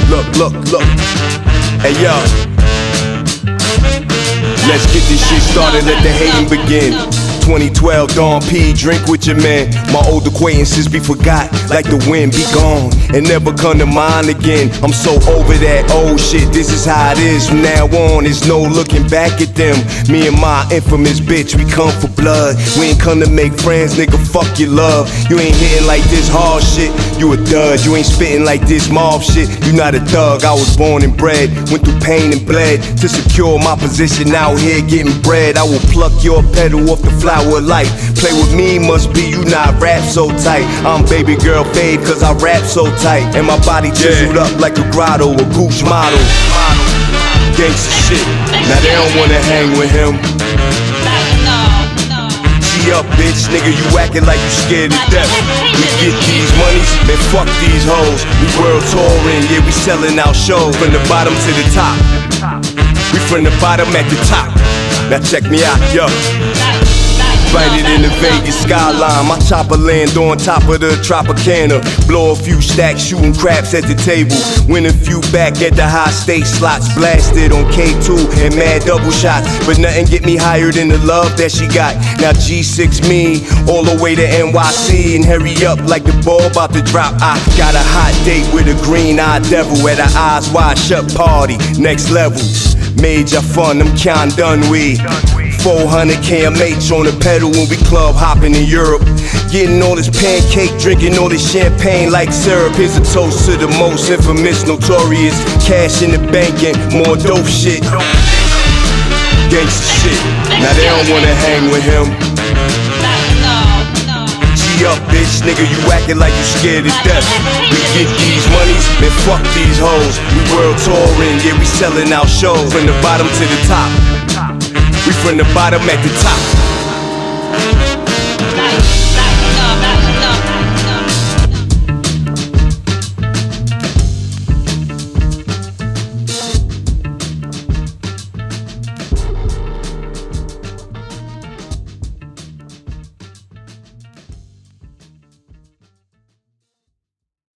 Look. Hey yo, let's get this shit started, let the hating begin. 2012, Dawn P, drink with your man. My old acquaintances be forgot, like the wind be gone, and never come to mind again. I'm so over that old shit, this is how it is from now on. There's no looking back at them. Me and my infamous bitch, we come for blood. We ain't come to make friends, nigga, fuck your love. You ain't hitting like this hard shit, you a dud. You ain't spitting like this mob shit, you not a thug. I was born and bred, went through pain and bled to secure my position out here getting bread. I will pluck your petal off the flower of life. Play with me, must be you not rap so tight. I'm baby girl fave cause I rap so tight, and my body chiseled up like a grotto, a Gooch model. Gangsta shit, now they don't wanna hang with him. G up bitch, nigga, you acting like you scared to death. We get these monies, man fuck these hoes. We world touring, yeah we selling our shows. From the bottom to the top, we from the bottom at the top. Now check me out, yo. Invited in the Vegas skyline. My chopper land on top of the Tropicana. Blow a few stacks, shooting craps at the table. Win a few back at the high stakes slots. Blasted on K2 and mad double shots. But nothing get me higher than the love that she got. Now G6 me, all the way to NYC. And hurry up like the ball about to drop. I got a hot date with a green-eyed devil at a eyes wide shut party. Next level, major fun, I'm Kyan Dunwee. 400 KMH on the pedal when we club hopping in Europe. Getting all this pancake, drinking all this champagne like syrup. Here's a toast to the most infamous, notorious. Cash in the bank and more dope shit. Gangsta shit, now they don't wanna hang with him. G up bitch, nigga, you acting like you scared to death. We get these monies, man fuck these hoes. We world touring, yeah we selling our shows. From the bottom to the top, we from the bottom at the top.